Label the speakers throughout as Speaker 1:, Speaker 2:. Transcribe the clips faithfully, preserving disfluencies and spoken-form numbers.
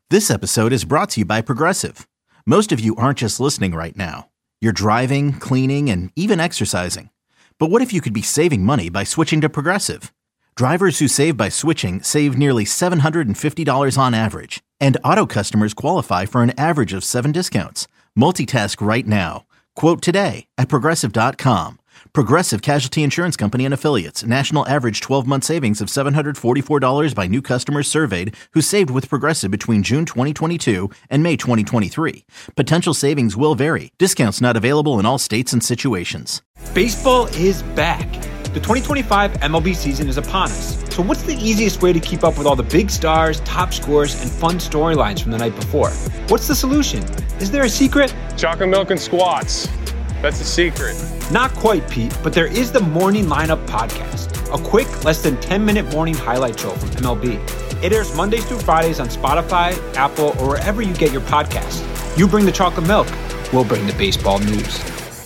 Speaker 1: This episode is brought to you by Progressive. Most of you aren't just listening right now. You're driving, cleaning, and even exercising. But what if you could be saving money by switching to Progressive? Drivers who save by switching save nearly seven hundred fifty dollars on average. And auto customers qualify for an average of seven discounts. Multitask right now. Quote today at Progressive dot com. Progressive Casualty Insurance Company and Affiliates. National average twelve-month savings of seven hundred forty-four dollars by new customers surveyed who saved with Progressive between June twenty twenty-two and May twenty twenty-three. Potential savings will vary. Discounts not available in all states and situations.
Speaker 2: Baseball is back. The twenty twenty-five M L B season is upon us. So what's the easiest way to keep up with all the big stars, top scores, and fun storylines from the night before? What's the solution? Is there a secret?
Speaker 3: Chocolate milk and squats. That's the secret.
Speaker 2: Not quite, Pete, but there is the Morning Lineup Podcast, a quick, less than ten-minute morning highlight show from M L B. It airs Mondays through Fridays on Spotify, Apple, or wherever you get your podcasts. You bring the chocolate milk, we'll bring the baseball news.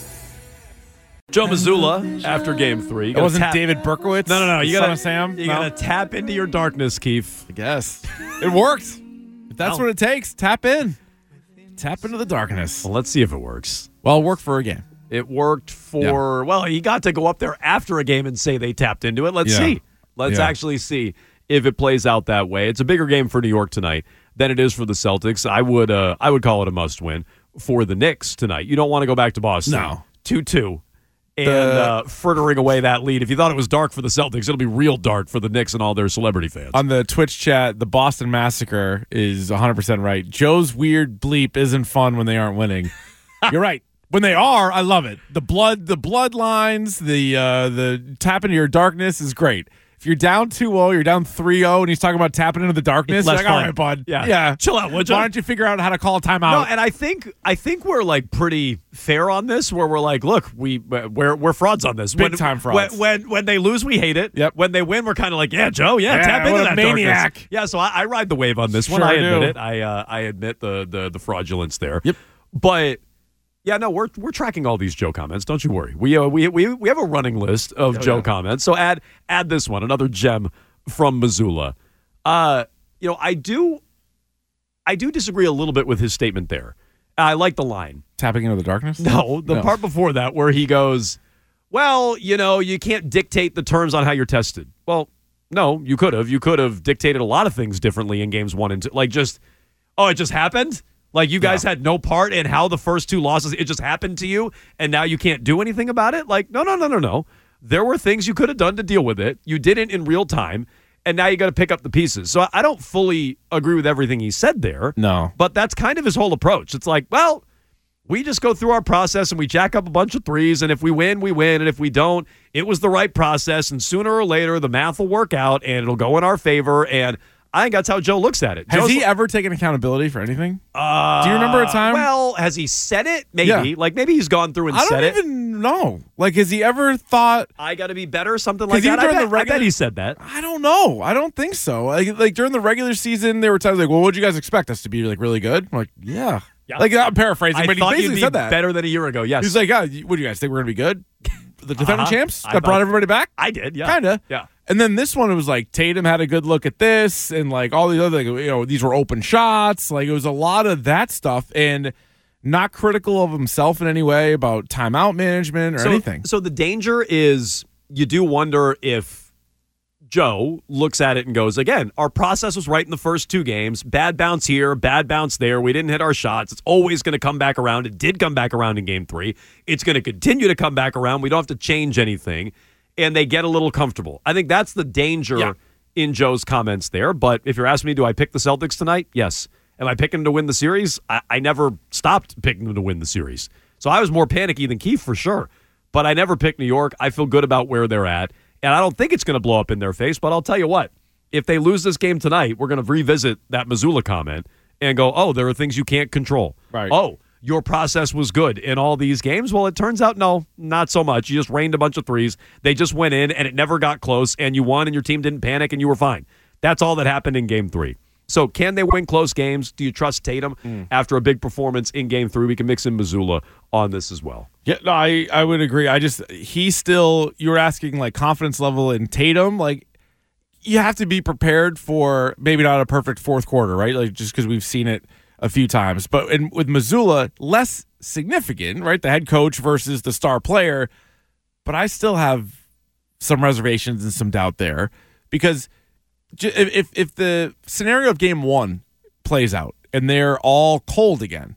Speaker 4: Joe Mazzulla after game three.
Speaker 5: It wasn't
Speaker 4: tap-
Speaker 5: David Berkowitz?
Speaker 4: No, no, no. You
Speaker 5: Son
Speaker 4: gotta,
Speaker 5: of Sam?
Speaker 4: You
Speaker 5: No?
Speaker 4: gotta tap into your darkness, Keith.
Speaker 5: I guess. It worked. If that's
Speaker 4: No.
Speaker 5: what it takes, tap in. Tap into the darkness.
Speaker 4: Well, let's see if it works.
Speaker 5: Well, it worked for a game.
Speaker 4: It worked for, well, he got to go up there after a game and say they tapped into it. Let's
Speaker 5: Yeah.
Speaker 4: see. Let's
Speaker 5: Yeah.
Speaker 4: actually see if it plays out that way. It's a bigger game for New York tonight than it is for the Celtics. I would uh, I would call it a must-win for the Knicks tonight. You don't want to go back to Boston.
Speaker 5: No.
Speaker 4: two two. And
Speaker 5: The-
Speaker 4: uh, frittering away that lead. If you thought it was dark for the Celtics, it'll be real dark for the Knicks and all their celebrity fans.
Speaker 5: On the Twitch chat, the Boston Massacre is one hundred percent right. Joe's weird bleep isn't fun when they aren't winning. You're right. When they are, I love it. The blood, the bloodlines, the uh, the tap into your darkness is great. If you're down two oh, you're down three oh, and he's talking about tapping into the darkness,
Speaker 4: It's
Speaker 5: you're
Speaker 4: less
Speaker 5: like, all
Speaker 4: fun.
Speaker 5: right, bud.
Speaker 4: Yeah.
Speaker 5: yeah.
Speaker 4: Chill out, would you?
Speaker 5: Why don't you figure out how to call a timeout?
Speaker 4: No, and I think I think we're like pretty fair on this, where we're like, look, we we're we're frauds on this.
Speaker 5: Big
Speaker 4: when,
Speaker 5: time frauds.
Speaker 4: When, when when they lose, we hate it.
Speaker 5: Yep.
Speaker 4: When they win, we're kind of like, yeah, Joe, yeah,
Speaker 5: Yeah,
Speaker 4: tap into
Speaker 5: what a
Speaker 4: that
Speaker 5: maniac.
Speaker 4: darkness. Yeah, so I, I ride the wave on this one.
Speaker 5: Sure
Speaker 4: I admit
Speaker 5: do.
Speaker 4: it. I uh, I admit the the the fraudulence there.
Speaker 5: Yep.
Speaker 4: But yeah, no, we're we're tracking all these Joe comments. Don't you worry. We uh, we we we have a running list of
Speaker 5: Oh,
Speaker 4: Joe
Speaker 5: yeah.
Speaker 4: comments. So add add this one, another gem from Mazzulla. Uh, you know, I do I do disagree a little bit with his statement there. I like the line.
Speaker 5: Tapping into the darkness?
Speaker 4: No, the
Speaker 5: No.
Speaker 4: part before that where he goes, well, you know, you can't dictate the terms on how you're tested. Well, no, you could have. You could have dictated a lot of things differently in games one and two. Like just, oh, it just happened? Like you guys
Speaker 5: Yeah.
Speaker 4: had no part in how the first two losses, it just happened to you, and now you can't do anything about it? Like, no, no, no, no, no. There were things you could have done to deal with it. You didn't in real time, and now you got to pick up the pieces. So I don't fully agree with everything he said there.
Speaker 5: No.
Speaker 4: But that's kind of his whole approach. It's like, well, we just go through our process and we jack up a bunch of threes, and if we win, we win, and if we don't, it was the right process, and sooner or later the math will work out and it'll go in our favor. And I think that's how Joe looks at it.
Speaker 5: Has
Speaker 4: Joe's,
Speaker 5: he ever taken accountability for anything?
Speaker 4: Uh,
Speaker 5: Do you remember a time?
Speaker 4: Well, has he said it? Maybe.
Speaker 5: Yeah.
Speaker 4: Like maybe he's gone through and
Speaker 5: I
Speaker 4: said
Speaker 5: don't
Speaker 4: it.
Speaker 5: even know. Like, has he ever thought?
Speaker 4: I got to be better, something like
Speaker 5: 'Cause even
Speaker 4: that. I
Speaker 5: during
Speaker 4: bet,
Speaker 5: the regular-
Speaker 4: I bet he said that.
Speaker 5: I don't know. I don't think so. Like, like during the regular season, there were times like, "Well, what'd you guys expect us to be? Like really good?" I'm like, yeah.
Speaker 4: Yeah.
Speaker 5: Like I'm paraphrasing,
Speaker 4: I
Speaker 5: but he
Speaker 4: thought
Speaker 5: basically
Speaker 4: you'd be
Speaker 5: said that.
Speaker 4: better than a year ago. Yes.
Speaker 5: He's like, "Yeah, what do you guys think we're gonna be good? The defending
Speaker 4: Uh-huh.
Speaker 5: champs
Speaker 4: I
Speaker 5: that brought
Speaker 4: thought-
Speaker 5: everybody back."
Speaker 4: I did. Yeah.
Speaker 5: Kinda.
Speaker 4: Yeah.
Speaker 5: And then this one, it was like Tatum had a good look at this, and like all the other, like, you know, these were open shots. Like it was a lot of that stuff, and not critical of himself in any way about timeout management or
Speaker 4: so,
Speaker 5: anything.
Speaker 4: So the danger is you do wonder if Joe looks at it and goes, again, our process was right in the first two games. Bad bounce here, bad bounce there. We didn't hit our shots. It's always going to come back around. It did come back around in game three. It's going to continue to come back around. We don't have to change anything. And they get a little comfortable. I think that's the danger
Speaker 5: Yeah.
Speaker 4: in Joe's comments there. But if you're asking me, do I pick the Celtics tonight? Yes. Am I picking them to win the series? I, I never stopped picking them to win the series. So I was more panicky than Keith for sure. But I never picked New York. I feel good about where they're at. And I don't think it's going to blow up in their face. But I'll tell you what, if they lose this game tonight, we're going to revisit that Mazzulla comment and go, oh, there are things you can't control.
Speaker 5: Right.
Speaker 4: Oh, your process was good in all these games. Well, it turns out, no, not so much. You just rained a bunch of threes. They just went in, and it never got close, and you won, and your team didn't panic, and you were fine. That's all that happened in game three. So can they win close games? Do you trust Tatum mm. after a big performance in game three? We can mix in Mazzulla on this as well.
Speaker 5: Yeah, no, I, I would agree. I just, he still, you were asking like confidence level in Tatum. Like, you have to be prepared for maybe not a perfect fourth quarter, right? Like just because we've seen it a few times. But in, with Mazzulla, less significant, right? The head coach versus the star player. But I still have some reservations and some doubt there because if if the scenario of game one plays out and they're all cold again,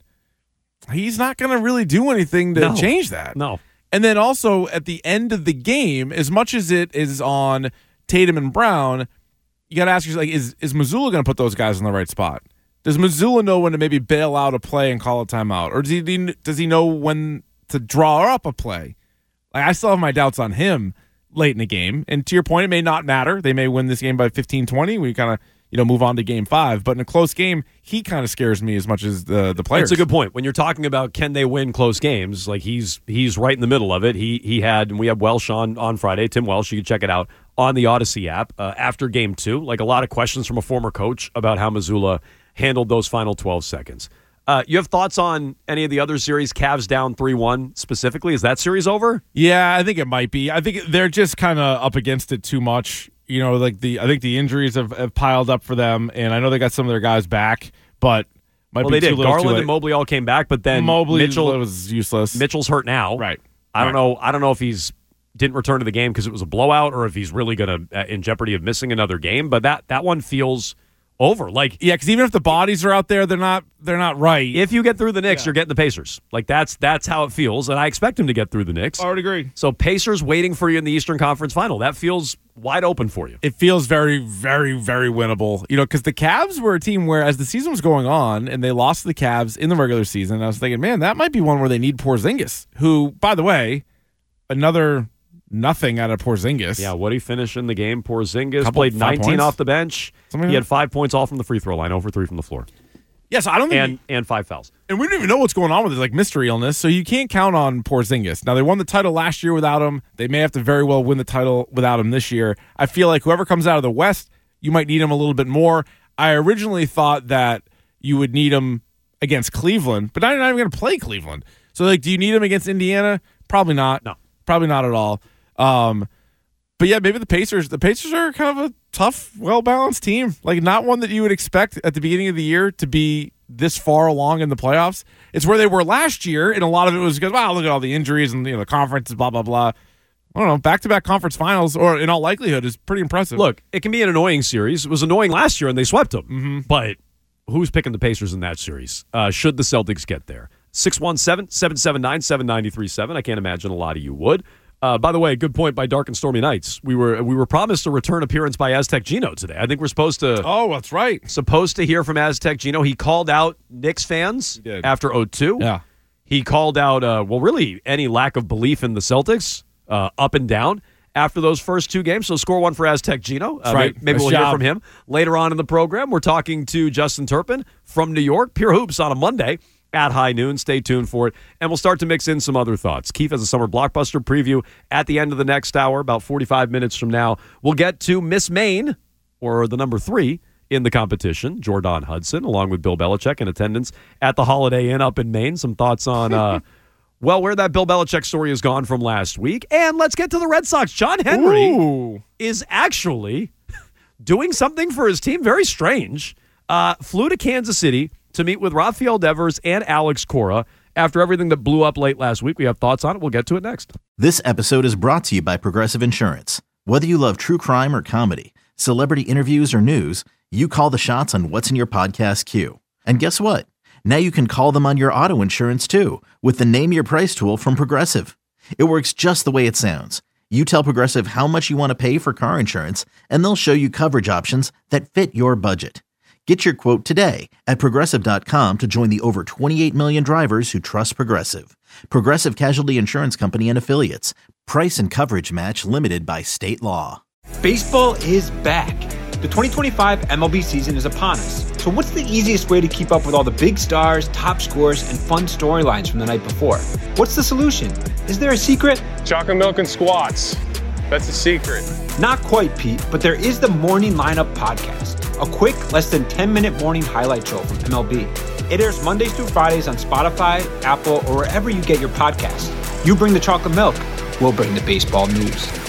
Speaker 5: he's not going to really do anything to
Speaker 4: no.
Speaker 5: change that.
Speaker 4: No.
Speaker 5: And then also at the end of the game, as much as it is on Tatum and Brown, you got to ask yourself, like, is, is Mazzulla going to put those guys in the right spot? Does Mazzulla know when to maybe bail out a play and call a timeout? Or does he, does he know when to draw up a play? Like, I still have my doubts on him late in the game. And to your point, it may not matter. They may win this game by fifteen, twenty. We kind of, you know, move on to game five. But in a close game, he kind of scares me as much as the the players.
Speaker 4: That's a good point. When you're talking about can they win close games, like he's he's right in the middle of it. He he had, and we had Welsh on, on Friday, Tim Welsh, you can check it out on the Odyssey app uh, after game two. Like a lot of questions from a former coach about how Mazzulla handled those final twelve seconds. Uh, you have thoughts on any of the other series? Cavs down three one specifically. Is that series over?
Speaker 5: Yeah, I think it might be. I think they're just kind of up against it too much. You know, like the I think the injuries have, have piled up for them, and I know they got some of their guys back, but might
Speaker 4: well,
Speaker 5: be
Speaker 4: they
Speaker 5: too
Speaker 4: did.
Speaker 5: little
Speaker 4: Garland
Speaker 5: too
Speaker 4: and Mobley all came back, but then
Speaker 5: Mobley
Speaker 4: Mitchell
Speaker 5: was useless.
Speaker 4: Mitchell's hurt now.
Speaker 5: Right.
Speaker 4: I don't
Speaker 5: right.
Speaker 4: know. I don't know if he's didn't return to the game because it was a blowout, or if he's really going to uh, in jeopardy of missing another game. But that that one feels over. Like,
Speaker 5: yeah, because even if the bodies are out there, they're not they're not right.
Speaker 4: if you get through the Knicks,
Speaker 5: Yeah.
Speaker 4: you're getting the Pacers. Like that's that's how it feels, and I expect him to get through the Knicks.
Speaker 5: I would agree.
Speaker 4: So Pacers waiting for you in the Eastern Conference Final. That feels wide open for you.
Speaker 5: It feels very, very, very winnable. You know, because the Cavs were a team where, as the season was going on, and they lost to the Cavs in the regular season, I was thinking, man, that might be one where they need Porzingis, who, by the way, another nothing out of Porzingis.
Speaker 4: Yeah, what did he finish in the game? Porzingis
Speaker 5: Couple-
Speaker 4: played
Speaker 5: five
Speaker 4: nineteen
Speaker 5: points?
Speaker 4: off the bench.
Speaker 5: Something
Speaker 4: He
Speaker 5: like
Speaker 4: had five points all from the free throw line, over three from the floor,
Speaker 5: Yeah, so I don't think
Speaker 4: and and five fouls.
Speaker 5: And we don't even know what's going on with it, like mystery illness. So you can't count on Porzingis. Now, they won the title last year without him. They may have to very well win the title without him this year. I feel like whoever comes out of the West, you might need him a little bit more. I originally thought that you would need him against Cleveland, but now you're not even going to play Cleveland. So, like, do you need him against Indiana? Probably not.
Speaker 4: No.
Speaker 5: Probably not at all. Um, but, yeah, maybe the Pacers. The Pacers are kind of a tough, well-balanced team. Like, not one that you would expect at the beginning of the year to be this far along in the playoffs. It's where they were last year, and a lot of it was because, wow, look at all the injuries and, you know, the conferences, blah, blah, blah. I don't know, back-to-back conference finals, or in all likelihood, is pretty impressive.
Speaker 4: Look, it can be an annoying series. It was annoying last year, and they swept them.
Speaker 5: Mm-hmm.
Speaker 4: But who's picking the Pacers in that series? Uh, should the Celtics get there? six one seven, seven seven nine, seven nine three seven. I can't imagine a lot of you would. Uh, by the way, good point by Dark and Stormy Nights. We were we were promised a return appearance by Aztec Gino today. I think we're supposed to
Speaker 5: Oh, that's right.
Speaker 4: supposed to hear from Aztec Gino. He called out Knicks fans
Speaker 5: did.
Speaker 4: after oh two.
Speaker 5: Yeah.
Speaker 4: He called out, uh, well, really any lack of belief in the Celtics, uh, up and down after those first two games. So score one for Aztec Gino. Uh,
Speaker 5: right.
Speaker 4: Maybe, maybe
Speaker 5: Nice
Speaker 4: we'll hear
Speaker 5: job.
Speaker 4: from him later on in the program. We're talking to Justin Turpin from New York, Pure Hoops on a Monday at high noon. Stay tuned for it. And we'll start to mix in some other thoughts. Keith has a summer blockbuster preview at the end of the next hour, about forty-five minutes from now. We'll get to Miss Maine, or the number three in the competition, Jordan Hudson, along with Bill Belichick in attendance at the Holiday Inn up in Maine. Some thoughts on, uh, well, where that Bill Belichick story has gone from last week. And let's get to the Red Sox. John Henry
Speaker 5: Ooh.
Speaker 4: is actually doing something for his team. Very strange. Uh, flew to Kansas City to meet with Rafael Devers and Alex Cora after everything that blew up late last week. We have thoughts on it. We'll get to it next.
Speaker 1: This episode is brought to you by Progressive Insurance. Whether you love true crime or comedy, celebrity interviews or news, you call the shots on what's in your podcast queue. And guess what? Now you can call them on your auto insurance too with the Name Your Price tool from Progressive. It works just the way it sounds. You tell Progressive how much you want to pay for car insurance, and they'll show you coverage options that fit your budget. Get your quote today at Progressive dot com to join the over twenty-eight million drivers who trust Progressive. Progressive Casualty Insurance Company and Affiliates. Price and coverage match limited by state law.
Speaker 2: Baseball is back. The twenty twenty-five M L B season is upon us. So what's the easiest way to keep up with all the big stars, top scores, and fun storylines from the night before? What's the solution? Is there a secret?
Speaker 3: Chocolate milk and squats. That's the secret.
Speaker 2: Not quite, Pete, but there is the Morning Lineup Podcast, a quick, less than ten minute morning highlight show from M L B. It airs Mondays through Fridays on Spotify, Apple, or wherever you get your podcasts. You bring the chocolate milk, we'll bring the baseball news.